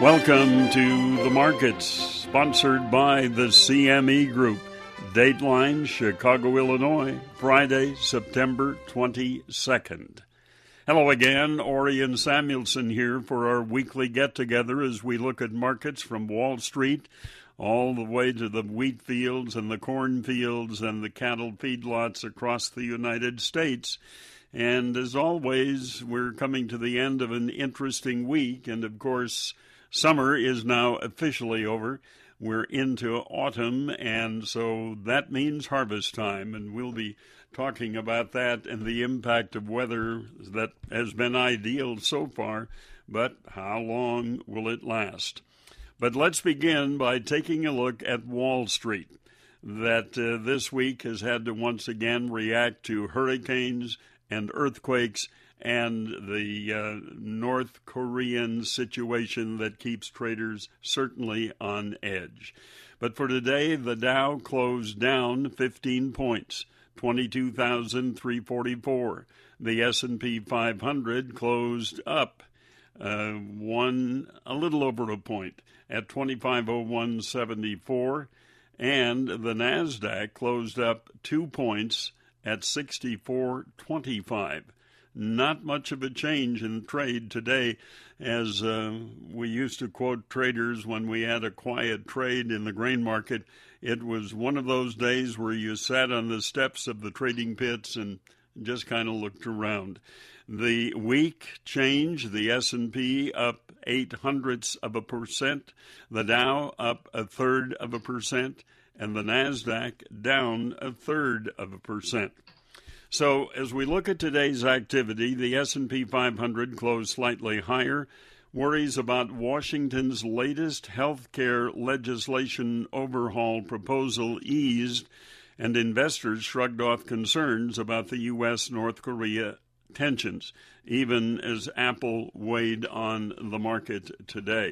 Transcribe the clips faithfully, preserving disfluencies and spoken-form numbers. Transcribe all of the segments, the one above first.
Welcome to The Markets, sponsored by the C M E Group. Dateline, Chicago, Illinois, Friday, September twenty-second. Hello again, Orion Samuelson here for our weekly get-together as we look at markets from Wall Street all the way to the wheat fields and the corn fields and the cattle feedlots across the United States. And as always, we're coming to the end of an interesting week, and of course, summer is now officially over. We're into autumn, and so that means harvest time, and we'll be talking about that and the impact of weather that has been ideal so far, but how long will it last? But let's begin by taking a look at Wall Street, that uh, this week has had to once again react to hurricanes and earthquakes and the uh, North Korean situation that keeps traders certainly on edge. But for today, the Dow closed down fifteen points, twenty-two thousand three hundred forty-four. The S and P five hundred closed up uh, one a little over a point at twenty-five oh one seventy-four, and the NASDAQ closed up two points at sixty-four twenty-five. Not much of a change in trade today, as uh, we used to quote traders when we had a quiet trade in the grain market. It was one of those days where you sat on the steps of the trading pits and just kind of looked around. The week change, the S and P up eight hundredths of a percent, the Dow up a third of a percent, and the NASDAQ down a third of a percent. So as we look at today's activity, the S and P five hundred closed slightly higher. Worries about Washington's latest health care legislation overhaul proposal eased, and investors shrugged off concerns about the U S North Korea tensions, even as Apple weighed on the market today.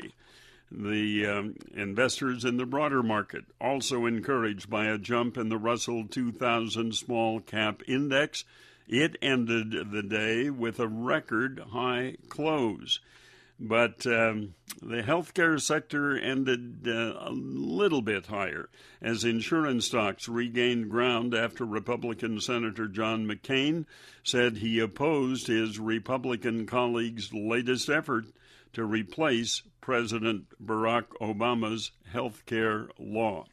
The um, investors in the broader market also encouraged by a jump in the Russell two thousand small cap index. It ended the day with a record high close. But um, the healthcare sector ended uh, a little bit higher as insurance stocks regained ground after Republican Senator John McCain said he opposed his Republican colleague's latest effort to replace President Barack Obama's health care law.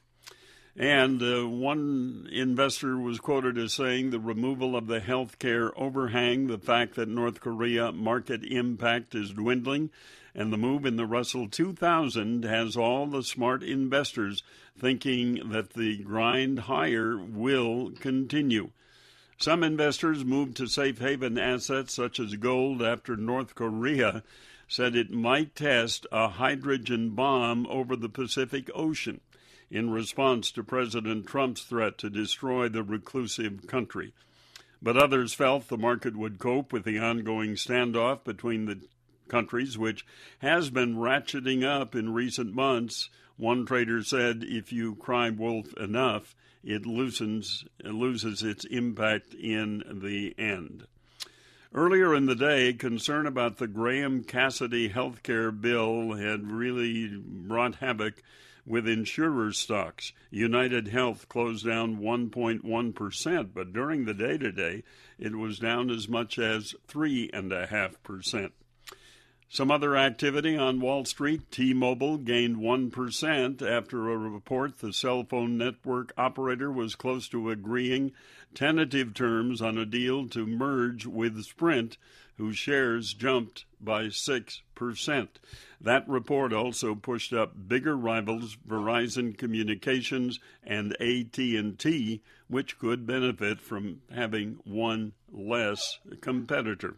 And uh, one investor was quoted as saying the removal of the health care overhang, the fact that North Korea market impact is dwindling, and the move in the Russell two thousand has all the smart investors thinking that the grind higher will continue. Some investors moved to safe haven assets such as gold after North Korea said it might test a hydrogen bomb over the Pacific Ocean in response to President Trump's threat to destroy the reclusive country. But others felt the market would cope with the ongoing standoff between the countries, which has been ratcheting up in recent months. One trader said, if you cry wolf enough, it loosens, it loses its impact in the end. Earlier in the day, concern about the Graham-Cassidy health care bill had really brought havoc with insurer stocks. United Health closed down one point one percent, but during the day today, it was down as much as three point five percent. Some other activity on Wall Street. T-Mobile gained one percent after a report the cell phone network operator was close to agreeing tentative terms on a deal to merge with Sprint, whose shares jumped by six percent. That report also pushed up bigger rivals Verizon Communications and A T and T, which could benefit from having one less competitor.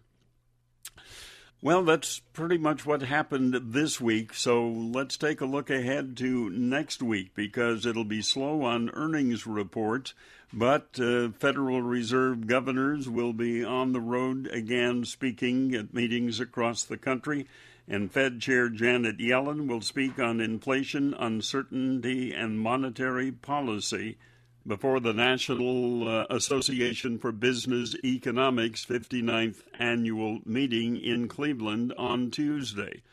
Well, that's pretty much what happened this week, so let's take a look ahead to next week because it'll be slow on earnings reports, but uh, Federal Reserve governors will be on the road again speaking at meetings across the country, and Fed Chair Janet Yellen will speak on inflation, uncertainty, and monetary policy before the National uh, Association for Business Economics fifty-ninth annual meeting in Cleveland on Tuesday.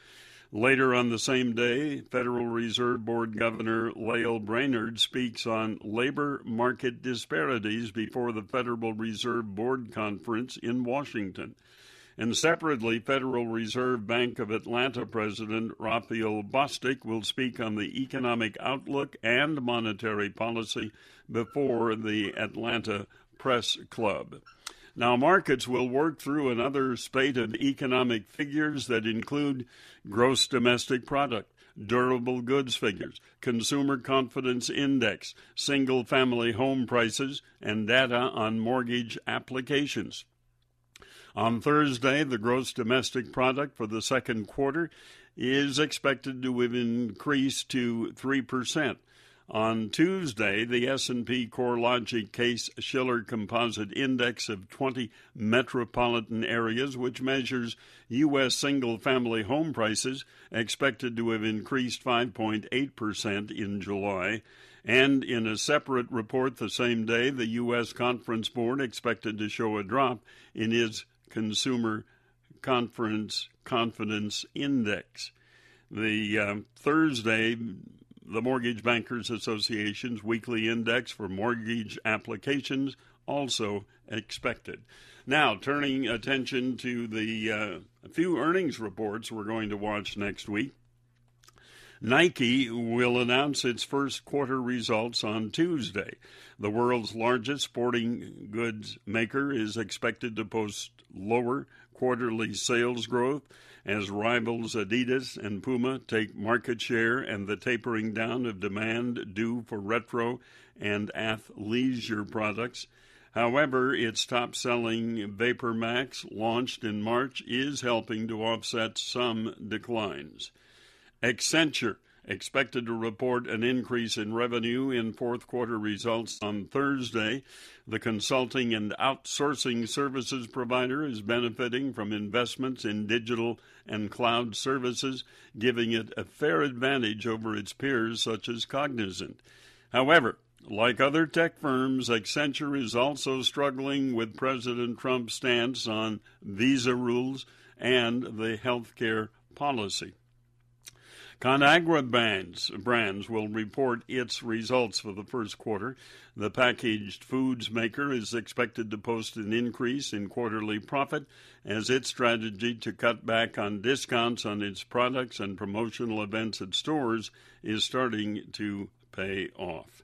Later on the same day, Federal Reserve Board Governor Lael Brainerd speaks on labor market disparities before the Federal Reserve Board Conference in Washington. And separately, Federal Reserve Bank of Atlanta President Raphael Bostic will speak on the economic outlook and monetary policy before the Atlanta Press Club. Now, markets will work through another spate of economic figures that include gross domestic product, durable goods figures, consumer confidence index, single-family home prices, and data on mortgage applications. On Thursday, the gross domestic product for the second quarter is expected to have increased to three percent. On Tuesday, the S and P CoreLogic Case-Shiller Composite Index of twenty metropolitan areas, which measures U S single-family home prices, expected to have increased five point eight percent in July. And in a separate report the same day, the U S Conference Board expected to show a drop in its Consumer Conference Confidence Index. The uh, Thursday, the Mortgage Bankers Association's weekly index for mortgage applications also expected. Now, turning attention to the uh, a few earnings reports we're going to watch next week. Nike will announce its first quarter results on Tuesday. The world's largest sporting goods maker is expected to post lower quarterly sales growth as rivals Adidas and Puma take market share and the tapering down of demand due for retro and athleisure products. However, its top-selling VaporMax, launched in March, is helping to offset some declines. Accenture expected to report an increase in revenue in fourth quarter results on Thursday. The consulting and outsourcing services provider is benefiting from investments in digital and cloud services, giving it a fair advantage over its peers such as Cognizant. However, like other tech firms, Accenture is also struggling with President Trump's stance on visa rules and the healthcare policy. ConAgra brands, brands will report its results for the first quarter. The packaged foods maker is expected to post an increase in quarterly profit as its strategy to cut back on discounts on its products and promotional events at stores is starting to pay off.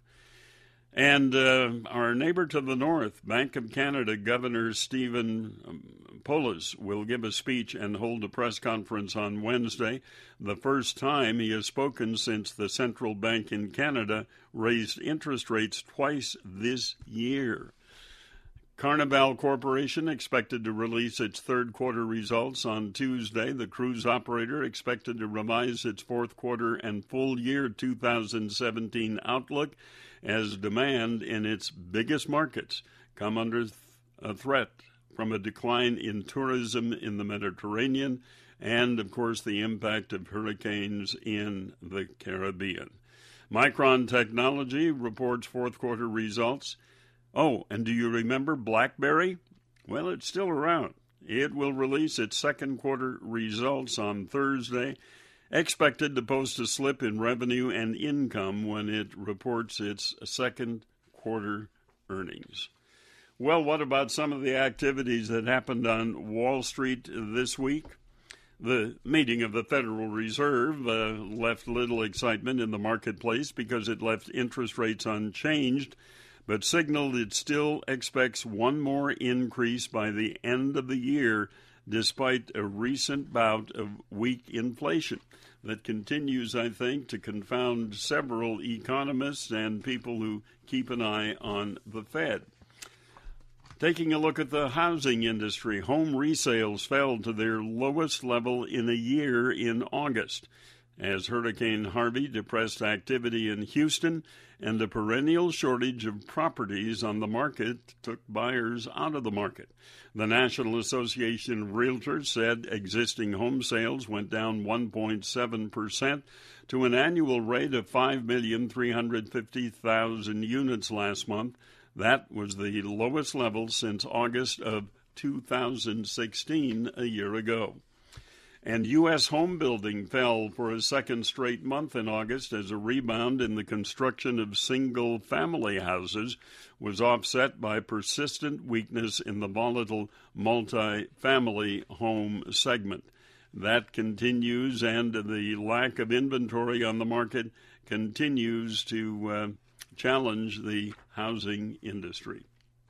And uh, our neighbor to the north, Bank of Canada Governor Stephen Poloz, will give a speech and hold a press conference on Wednesday, the first time he has spoken since the central bank in Canada raised interest rates twice this year. Carnival Corporation expected to release its third quarter results on Tuesday. The cruise operator expected to revise its fourth quarter and full year two thousand seventeen outlook as demand in its biggest markets come under th- a threat from a decline in tourism in the Mediterranean and, of course, the impact of hurricanes in the Caribbean. Micron Technology reports fourth quarter results. Oh, and do you remember BlackBerry? Well, it's still around. It will release its second quarter results on Thursday, expected to post a slip in revenue and income when it reports its second quarter earnings. Well, what about some of the activities that happened on Wall Street this week? The meeting of the Federal Reserve uh, left little excitement in the marketplace because it left interest rates unchanged, but signaled it still expects one more increase by the end of the year, despite a recent bout of weak inflation that continues, I think, to confound several economists and people who keep an eye on the Fed. Taking a look at the housing industry, home resales fell to their lowest level in a year in August, as Hurricane Harvey depressed activity in Houston and the perennial shortage of properties on the market took buyers out of the market. The National Association of Realtors said existing home sales went down one point seven percent to an annual rate of five million three hundred fifty thousand units last month. That was the lowest level since August of two thousand sixteen, a year ago. And U S home building fell for a second straight month in August as a rebound in the construction of single-family houses was offset by persistent weakness in the volatile multi-family home segment. That continues, and the lack of inventory on the market continues to uh, challenge the housing industry.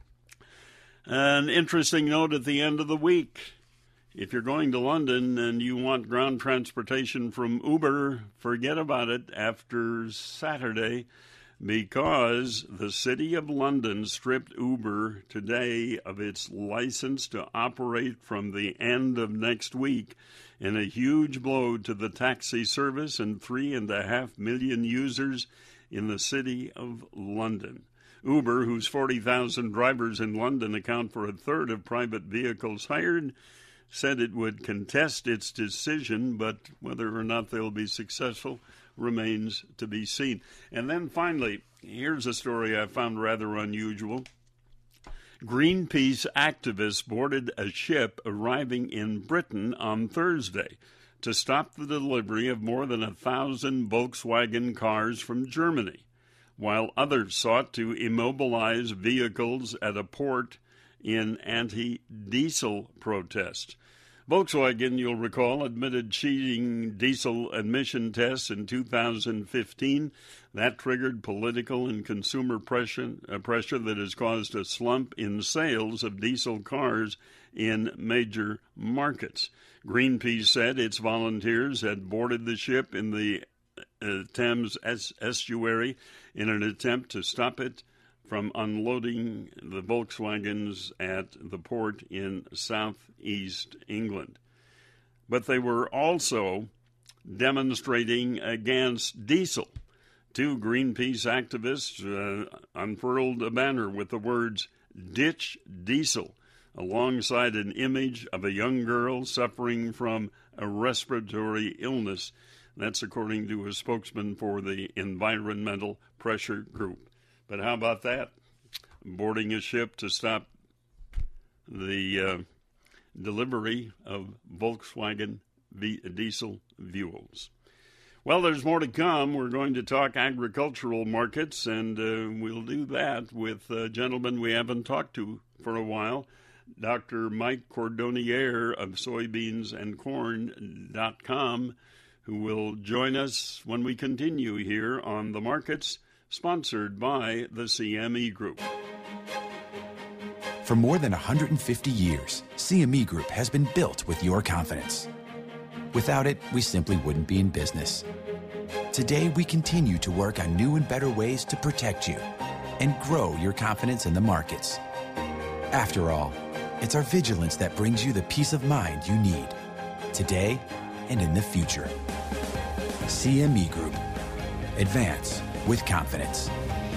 An interesting note at the end of the week. If you're going to London and you want ground transportation from Uber, forget about it after Saturday, because the City of London stripped Uber today of its license to operate from the end of next week in a huge blow to the taxi service and three and a half million users in the City of London. Uber, whose forty thousand drivers in London account for a third of private vehicles hired, said it would contest its decision, but whether or not they'll be successful remains to be seen. And then finally, here's a story I found rather unusual. Greenpeace activists boarded a ship arriving in Britain on Thursday to stop the delivery of more than a thousand Volkswagen cars from Germany, while others sought to immobilize vehicles at a port in anti-diesel protests. Volkswagen, you'll recall, admitted cheating diesel emission tests in two thousand fifteen. That triggered political and consumer pressure, uh, pressure that has caused a slump in sales of diesel cars in major markets. Greenpeace said its volunteers had boarded the ship in the uh, Thames estuary in an attempt to stop it from unloading the Volkswagens at the port in southeast England. But they were also demonstrating against diesel. Two Greenpeace activists uh, unfurled a banner with the words, "Ditch Diesel," alongside an image of a young girl suffering from a respiratory illness. That's according to a spokesman for the Environmental Pressure Group. But how about that? Boarding a ship to stop the uh, delivery of Volkswagen v- diesel fuels. Well, there's more to come. We're going to talk agricultural markets, and uh, we'll do that with a gentleman we haven't talked to for a while, Doctor Mike Cordonnier of soybeans and corn dot com, who will join us when we continue here on The Markets, sponsored by the C M E Group. For more than one hundred fifty years, C M E Group has been built with your confidence. Without it, we simply wouldn't be in business. Today, we continue to work on new and better ways to protect you and grow your confidence in the markets. After all, it's our vigilance that brings you the peace of mind you need, today and in the future. C M E Group. Advance with confidence.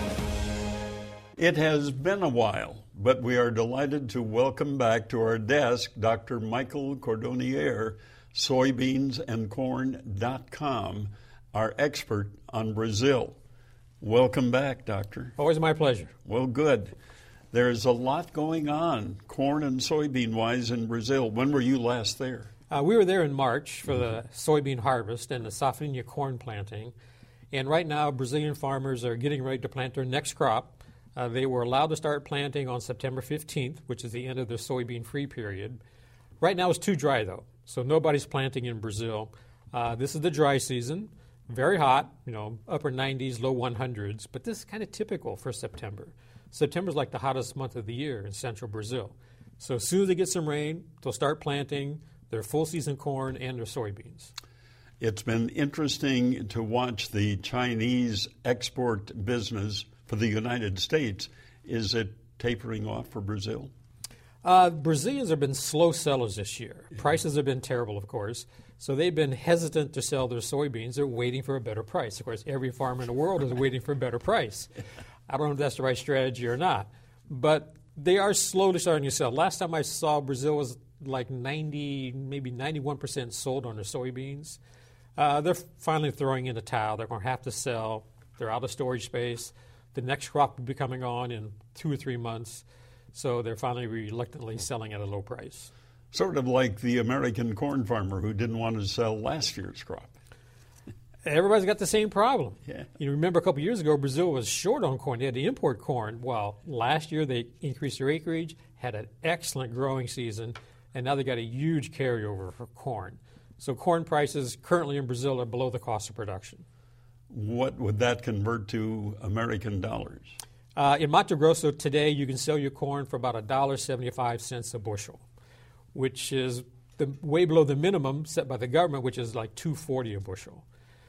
It has been a while, but we are delighted to welcome back to our desk Doctor Michael Cordonnier, soybeans and corn dot com, our expert on Brazil. Welcome back, Doctor. Always my pleasure. Well, good. There's a lot going on, corn and soybean-wise, in Brazil. When were you last there? Uh, we were there in March for the soybean harvest and the safrinha corn planting. And right now, Brazilian farmers are getting ready to plant their next crop. Uh, they were allowed to start planting on September fifteenth, which is the end of their soybean-free period. Right now, it's too dry, though, so nobody's planting in Brazil. Uh, this is the dry season. Very hot, you know, upper nineties, low hundreds, but this is kind of typical for September. September is like the hottest month of the year in central Brazil. So as soon as they get some rain, they'll start planting their full-season corn and their soybeans. It's been interesting to watch the Chinese export business for the United States. Is it tapering off for Brazil? Uh, Brazilians have been slow sellers this year. Prices have been terrible, of course. So they've been hesitant to sell their soybeans. They're waiting for a better price. Of course, every farmer in the world is waiting for a better price. I don't know if that's the right strategy or not. But they are slowly starting to sell. Last time I saw, Brazil was like ninety, maybe ninety-one percent sold on their soybeans. Uh, they're finally throwing in the towel. They're going to have to sell. They're out of storage space. The next crop will be coming on in two or three months. So they're finally reluctantly selling at a low price. Sort of like the American corn farmer who didn't want to sell last year's crop. Everybody's got the same problem. Yeah. You remember a couple of years ago, Brazil was short on corn. They had to import corn. Well, last year they increased their acreage, had an excellent growing season, and now they got a huge carryover for corn. So corn prices currently in Brazil are below the cost of production. What would that convert to American dollars? Uh, in Mato Grosso today, you can sell your corn for about one dollar and seventy-five cents a bushel, which is the, way below the minimum set by the government, which is like two dollars and forty cents a bushel.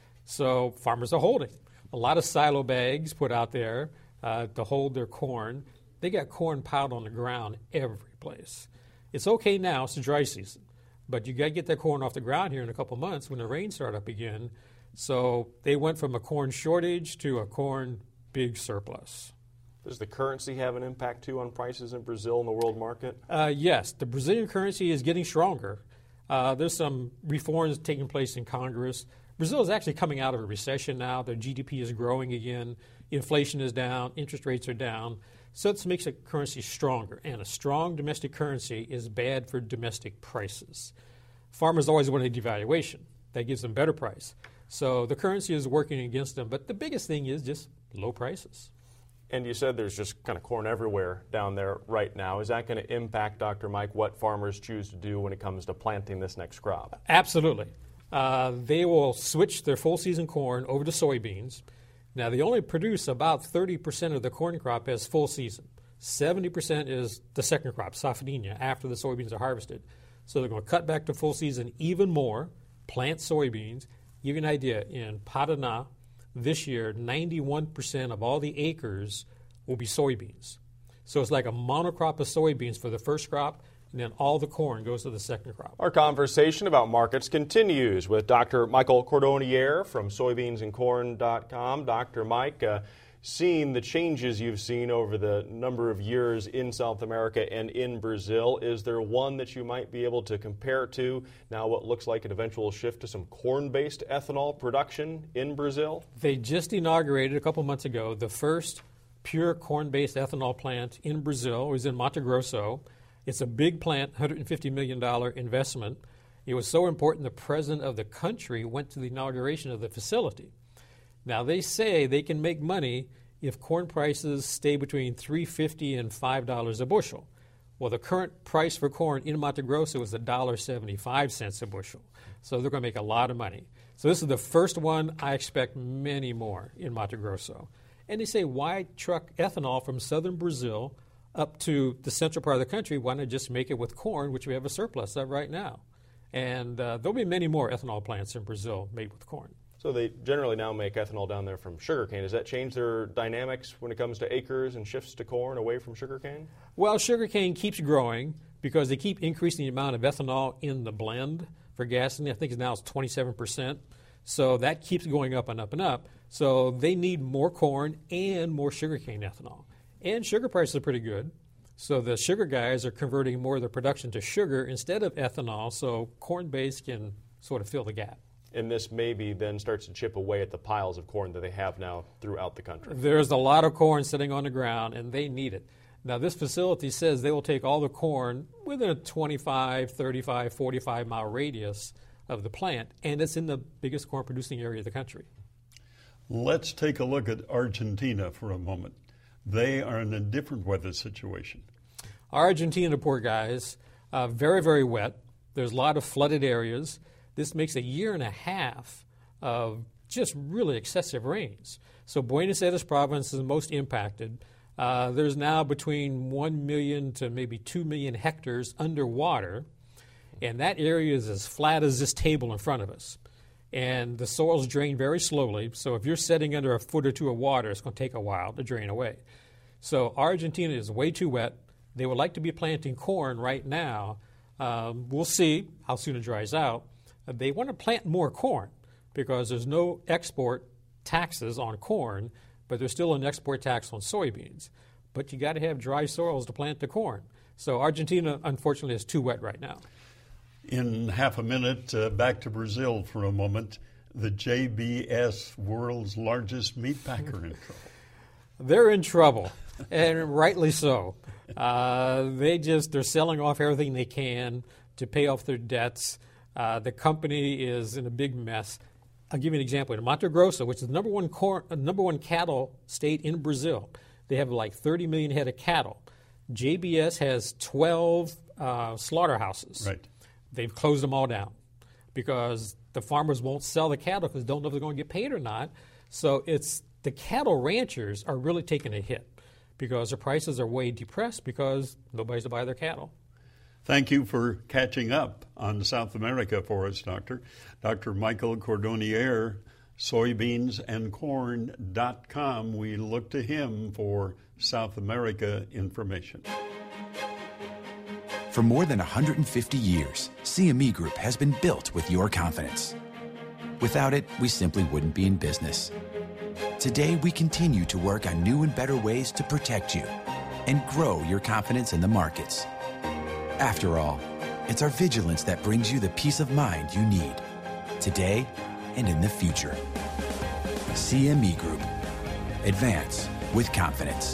So farmers are holding. A lot of silo bags put out there uh, to hold their corn. They got corn piled on the ground every place. It's okay now, it's the dry season, but you got to get that corn off the ground here in a couple months when the rains start up again. So they went from a corn shortage to a corn big surplus. Does the currency have an impact, too, on prices in Brazil in the world market? Uh, yes, the Brazilian currency is getting stronger. Uh, there's some reforms taking place in Congress. Brazil is actually coming out of a recession now. Their G D P is growing again. Inflation is down. Interest rates are down. So this makes the currency stronger. And a strong domestic currency is bad for domestic prices. Farmers always want a devaluation. That gives them better price. So the currency is working against them. But the biggest thing is just low prices. And you said there's just kind of corn everywhere down there right now. Is that going to impact, Doctor Mike, what farmers choose to do when it comes to planting this next crop? Absolutely. Uh, they will switch their full season corn over to soybeans. Now, they only produce about thirty percent of the corn crop as full season. seventy percent is the second crop, safrinha, after the soybeans are harvested. So they're going to cut back to full season even more, plant soybeans. Give you an idea, in Paraná, this year, ninety-one percent of all the acres will be soybeans. So it's like a monocrop of soybeans for the first crop, and then all the corn goes to the second crop. Our conversation about markets continues with Doctor Michael Cordonnier from soybeans and corn dot com. Doctor Mike, uh, seeing the changes you've seen over the number of years in South America and in Brazil, is there one that you might be able to compare to now what looks like an eventual shift to some corn-based ethanol production in Brazil? They just inaugurated a couple months ago the first pure corn-based ethanol plant in Brazil. It was in Mato Grosso. It's a big plant, one hundred fifty million dollars investment. It was so important the president of the country went to the inauguration of the facility. Now, they say they can make money if corn prices stay between three dollars and fifty cents and five dollars a bushel. Well, the current price for corn in Mato Grosso is one dollar and seventy-five cents a bushel. So they're going to make a lot of money. So this is the first one. I expect many more in Mato Grosso. And they say, why truck ethanol from southern Brazil up to the central part of the country? Why not just make it with corn, which we have a surplus of right now? And uh, there'll be many more ethanol plants in Brazil made with corn. So they generally now make ethanol down there from sugarcane. Does that change their dynamics when it comes to acres and shifts to corn away from sugarcane? Well, sugarcane keeps growing because they keep increasing the amount of ethanol in the blend for gasoline. I think it's now it's twenty-seven percent. So that keeps going up and up and up. So they need more corn and more sugarcane ethanol. And sugar prices are pretty good. So the sugar guys are converting more of their production to sugar instead of ethanol, so corn-based can sort of fill the gap. And this maybe then starts to chip away at the piles of corn that they have now throughout the country. There's a lot of corn sitting on the ground, and they need it. Now, this facility says they will take all the corn within a twenty-five, thirty-five, forty-five mile radius of the plant, and it's in the biggest corn-producing area of the country. Let's take a look at Argentina for a moment. They are in a different weather situation. Argentina, poor guys, uh, very, very wet. There's a lot of flooded areas. This makes a year and a half of just really excessive rains. So Buenos Aires province is the most impacted. Uh, there's now between one million to maybe two million hectares underwater, and that area is as flat as this table in front of us. And the soils drain very slowly, so if you're sitting under a foot or two of water, it's going to take a while to drain away. So Argentina is way too wet. They would like to be planting corn right now. Um, we'll see how soon it dries out. Uh, they want to plant more corn because there's no export taxes on corn, but there's still an export tax on soybeans. But you got to have dry soils to plant the corn. So Argentina, unfortunately, is too wet right now. In half a minute, uh, back to Brazil for a moment. The J B S, world's largest meat packer, in trouble. They're in trouble, and rightly so. Uh, they just, they're selling off everything they can to pay off their debts. Uh, the company is in a big mess. I'll give you an example. In Mato Grosso, which is the number one corn, uh, number one cattle state in Brazil, they have like thirty million head of cattle. J B S has twelve uh, slaughterhouses. Right. They've closed them all down because the farmers won't sell the cattle because they don't know if they're going to get paid or not. So it's the cattle ranchers are really taking a hit because their prices are way depressed because nobody's to buy their cattle. Thank you for catching up on South America for us, Doctor. Doctor Michael Cordonnier, soybeans and corn dot com. We look to him for South America information. For more than one hundred fifty years, C M E Group has been built with your confidence. Without it, we simply wouldn't be in business. Today, we continue to work on new and better ways to protect you and grow your confidence in the markets. After all, it's our vigilance that brings you the peace of mind you need today and in the future. C M E Group. Advance with confidence.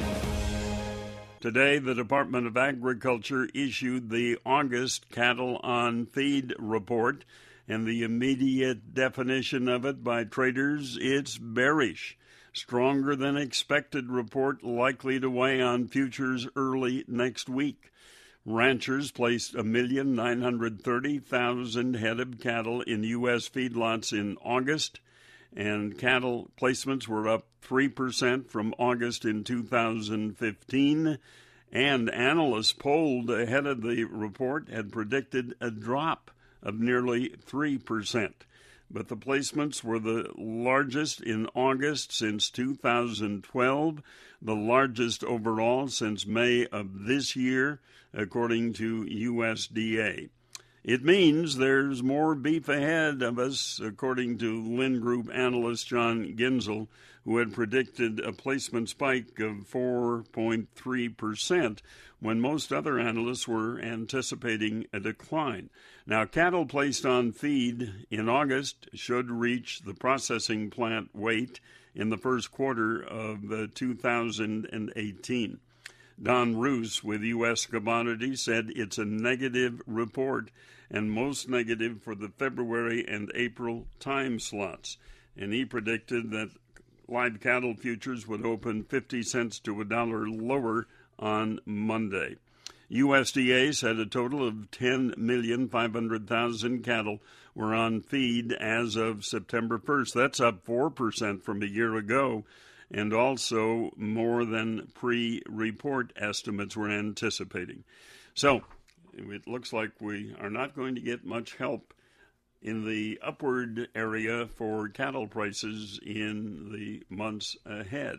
Today, the Department of Agriculture issued the August Cattle on Feed report, and the immediate definition of it by traders, it's bearish. Stronger than expected report likely to weigh on futures early next week. Ranchers placed one million nine hundred thirty thousand head of cattle in U S feedlots in August, and cattle placements were up three percent from August in two thousand fifteen, and analysts polled ahead of the report had predicted a drop of nearly three percent. But the placements were the largest in August since two thousand twelve, the largest overall since May of this year, according to U S D A. It means there's more beef ahead of us, according to Lynn Group analyst John Ginzel, who had predicted a placement spike of four point three percent when most other analysts were anticipating a decline. Now, cattle placed on feed in August should reach the processing plant weight in the first quarter of uh, two thousand eighteen. Don Roos with U S Commodities said it's a negative report and most negative for the February and April time slots. And he predicted that live cattle futures would open fifty cents to a dollar lower on Monday. U S D A said a total of ten million five hundred thousand cattle were on feed as of September first. That's up four percent from a year ago, and also more than pre-report estimates were anticipating. So it looks like we are not going to get much help in the upward area for cattle prices in the months ahead.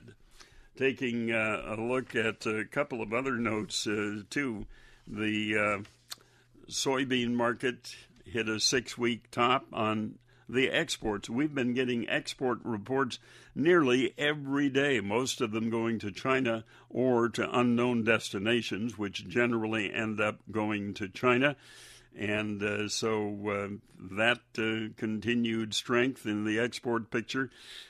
Taking uh, a look at a couple of other notes, uh, too, the uh, soybean market hit a six-week top on the exports. We've been getting export reports nearly every day, most of them going to China or to unknown destinations, which generally end up going to China. And uh, so uh, that uh, continued strength in the export picture.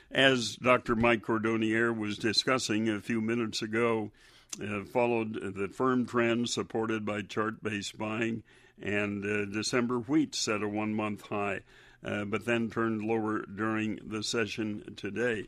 As Doctor Mike Cordonnier was discussing a few minutes ago, uh, followed the firm trend supported by chart-based buying, and uh, December wheat set a one-month high, uh, but then turned lower during the session today.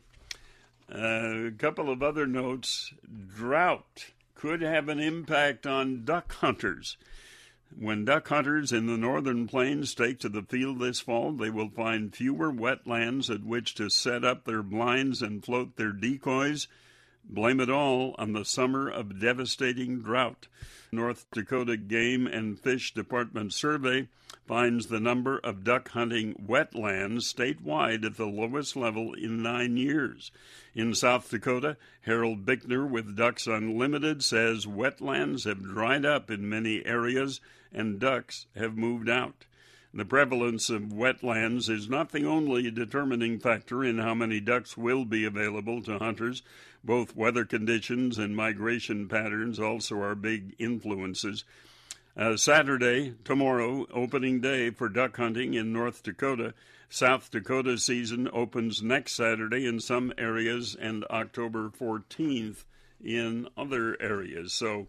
Uh, a couple of other notes. Drought could have an impact on duck hunters. When duck hunters in the northern plains take to the field this fall, they will find fewer wetlands at which to set up their blinds and float their decoys. Blame it all on the summer of devastating drought. North Dakota Game and Fish Department survey finds the number of duck hunting wetlands statewide at the lowest level in nine years. In South Dakota, Harold Bickner with Ducks Unlimited says wetlands have dried up in many areas and ducks have moved out. The prevalence of wetlands is not the only determining factor in how many ducks will be available to hunters. Both weather conditions and migration patterns also are big influences. Uh, Saturday, tomorrow, opening day for duck hunting in North Dakota. South Dakota season opens next Saturday in some areas and October fourteenth in other areas. So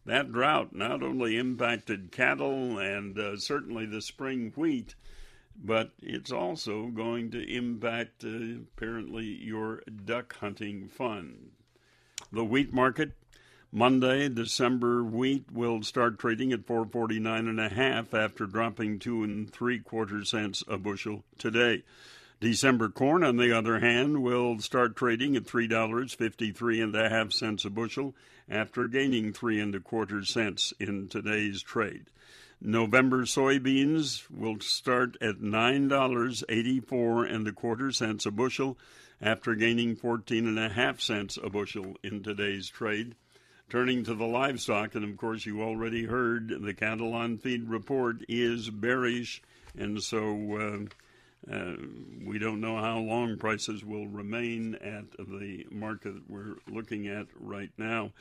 that drought not only impacted cattle and uh, certainly the spring wheat, but it's also going to impact, uh, apparently, your duck hunting fund. The wheat market, Monday, December wheat will start trading at four forty-nine and a half after dropping two and three quarter cents a bushel today. December corn, on the other hand, will start trading at three dollars and fifty-three and a half cents a bushel after gaining three and a quarter cents in today's trade. November soybeans will start at nine dollars and eighty-four and a quarter cents a bushel after gaining fourteen and a half cents a bushel in today's trade. Turning to the livestock, and of course you already heard the cattle on feed report is bearish, and so uh, uh, we don't know how long prices will remain at the market we're looking at right now.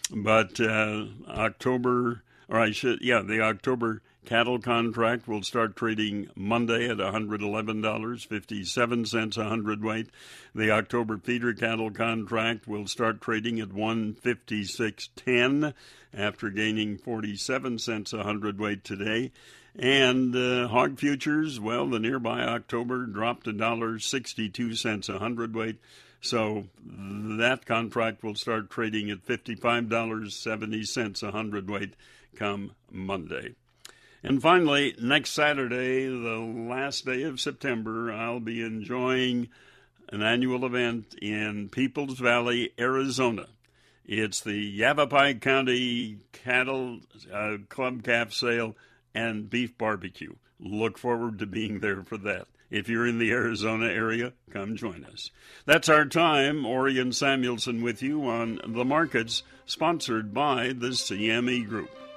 But uh, October, or I should, yeah, the October cattle contract will start trading Monday at one hundred eleven dollars and fifty-seven cents a hundredweight. The October feeder cattle contract will start trading at one fifty-six ten after gaining forty-seven cents a hundredweight today. And uh, hog futures, well, the nearby October dropped one dollar and sixty-two cents a hundredweight. So that contract will start trading at fifty-five dollars and seventy cents a hundredweight come Monday. And finally, next Saturday, the last day of September, I'll be enjoying an annual event in Peoples Valley, Arizona. It's the Yavapai County Cattle uh, Club Calf Sale and Beef Barbecue. Look forward to being there for that. If you're in the Arizona area, come join us. That's our time. Orion Samuelson with you on The Markets, sponsored by the C M E Group.